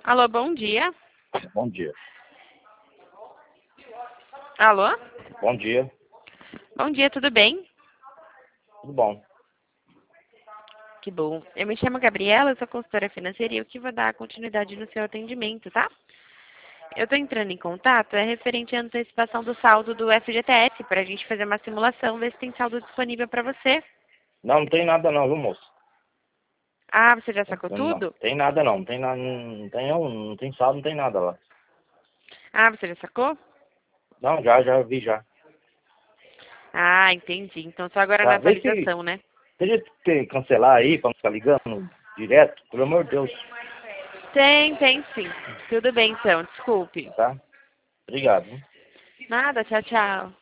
Alô, bom dia. Bom dia. Alô? Bom dia. Bom dia, tudo bem? Tudo bom? Que bom. Eu me chamo Gabriela, eu sou consultora financeira e eu que vou dar continuidade no seu atendimento, tá? Eu tô entrando em contato, é referente à antecipação do saldo do FGTS, para a gente fazer uma simulação, ver se tem saldo disponível para você. Não, não tem nada não, viu, moço? Ah, você já sacou Não, tudo? tem nada não. Não tem nada, não tem saldo, não tem nada lá. Ah, você já sacou? Não, já vi já. Ah, entendi. Então só agora na Tá, vê se atualização, né? tem jeito de você cancelar aí pra não ficar ligando direto, pelo amor de Deus, Tem sim. Tudo bem então, desculpe. tá? Obrigado. Viu? Nada, tchau, tchau.